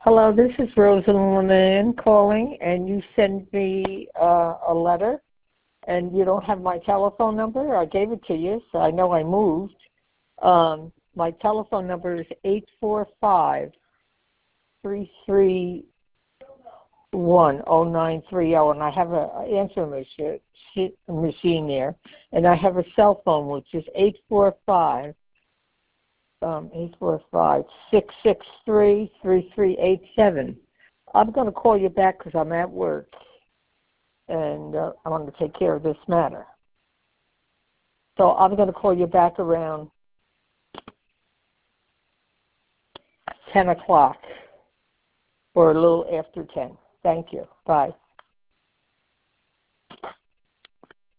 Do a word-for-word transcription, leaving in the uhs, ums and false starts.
Hello, this is Rosalind Lynn calling, and you sent me uh, a letter, and you don't have my telephone number. I gave it to you, so I know I moved. Um, my telephone number is eight four five, three three one, oh nine three oh, and I have an answering machine, machine there, and I have a cell phone, which is eight four five, um, eight four five, six six three, three three eight seven. I'm going to call you back because I'm at work, and uh, I want to take care of this matter. So I'm going to call you back around ten o'clock or a little after ten. Thank you. Bye.